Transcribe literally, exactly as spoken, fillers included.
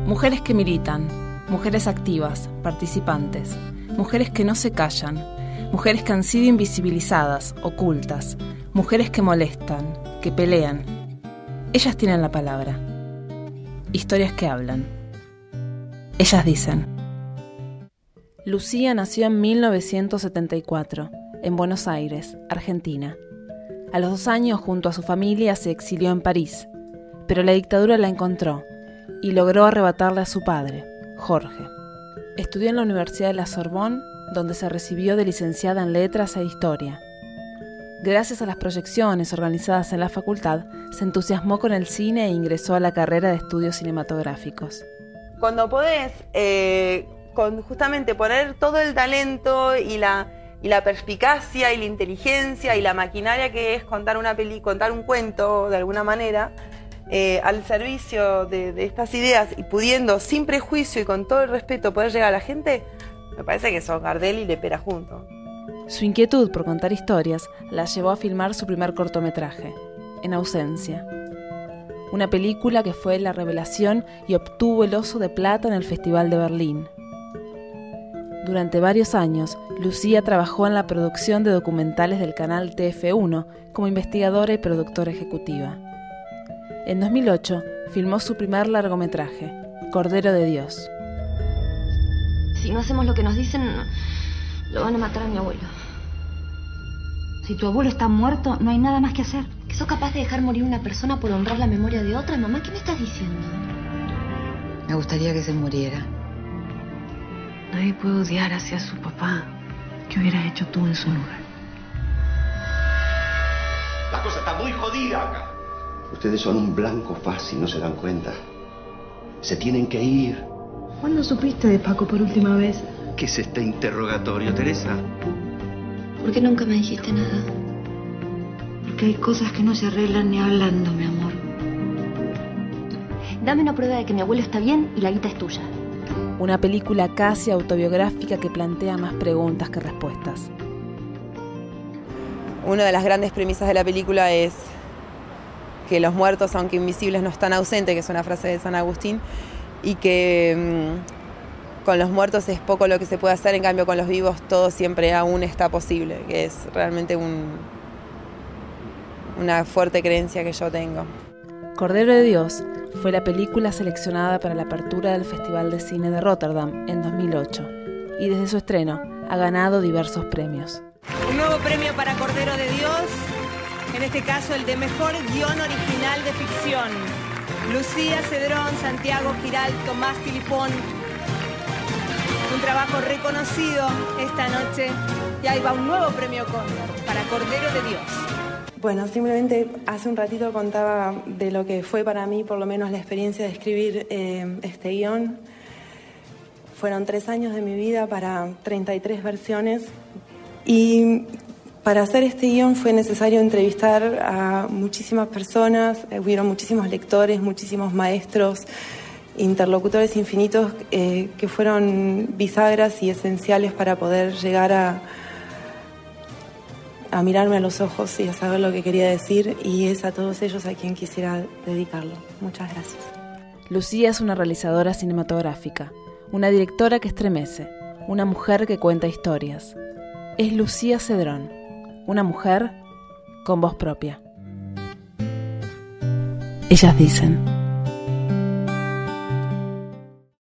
Mujeres que militan, mujeres activas, participantes, mujeres que no se callan, mujeres que han sido invisibilizadas, ocultas, mujeres que molestan, que pelean. Ellas tienen la palabra. Historias que hablan. Ellas dicen. Lucía nació en mil novecientos setenta y cuatro, en Buenos Aires, Argentina. A los dos años, junto a su familia, se exilió en París, pero la dictadura la encontró y logró arrebatarle a su padre, Jorge. Estudió en la Universidad de la Sorbonne, donde se recibió de licenciada en Letras e Historia. Gracias a las proyecciones organizadas en la facultad, se entusiasmó con el cine e ingresó a la carrera de estudios cinematográficos. Cuando podés, eh, con justamente poner todo el talento y la, y la perspicacia y la inteligencia y la maquinaria que es contar una peli, contar un cuento de alguna manera, eh, al servicio de, de estas ideas y pudiendo sin prejuicio y con todo el respeto poder llegar a la gente, me parece que son Gardel y Lepera juntos. Su inquietud por contar historias la llevó a filmar su primer cortometraje, En ausencia. Una película que fue la revelación y obtuvo el Oso de Plata en el Festival de Berlín. Durante varios años, Lucía trabajó en la producción de documentales del canal T F uno como investigadora y productora ejecutiva. En dos mil ocho, filmó su primer largometraje, Cordero de Dios. Si no hacemos lo que nos dicen, lo van a matar a mi abuelo. Si tu abuelo está muerto, no hay nada más que hacer. ¿Que sos capaz de dejar morir una persona por honrar la memoria de otra? Mamá, ¿qué me estás diciendo? Me gustaría que se muriera. Nadie puede odiar hacia su papá. ¿Qué hubieras hecho tú en su lugar? La cosa está muy jodida acá. Ustedes son un blanco fácil, no se dan cuenta. Se tienen que ir. ¿Cuándo supiste de Paco por última vez? ¿Qué es este interrogatorio, Teresa? ¿Por qué nunca me dijiste nada? Porque hay cosas que no se arreglan ni hablando, mi amor. Dame una prueba de que mi abuelo está bien y la guita es tuya. Una película casi autobiográfica que plantea más preguntas que respuestas. Una de las grandes premisas de la película es que los muertos, aunque invisibles, no están ausentes, que es una frase de San Agustín, y que mmm, con los muertos es poco lo que se puede hacer, en cambio con los vivos todo siempre aún está posible, que es realmente un, una fuerte creencia que yo tengo. Cordero de Dios fue la película seleccionada para la apertura del Festival de Cine de Rotterdam en dos mil ocho y desde su estreno ha ganado diversos premios. Un nuevo premio para Cordero de Dios, en este caso el de Mejor Guión Original de Ficción. Lucía Cedrón, Santiago Giral, Tomás Filipón. Un trabajo reconocido esta noche y ahí va un nuevo premio Cóndor para Cordero de Dios. Bueno, simplemente hace un ratito contaba de lo que fue para mí, por lo menos la experiencia de escribir eh, este guión. Fueron tres años de mi vida para treinta y tres versiones y para hacer este guión fue necesario entrevistar a muchísimas personas, hubieron muchísimos lectores, muchísimos maestros, interlocutores infinitos eh, que fueron bisagras y esenciales para poder llegar a, a mirarme a los ojos y a saber lo que quería decir, y es a todos ellos a quien quisiera dedicarlo. Muchas gracias. Lucía es una realizadora cinematográfica, una directora que estremece, una mujer que cuenta historias. Es Lucía Cedrón, una mujer con voz propia. Ellas dicen.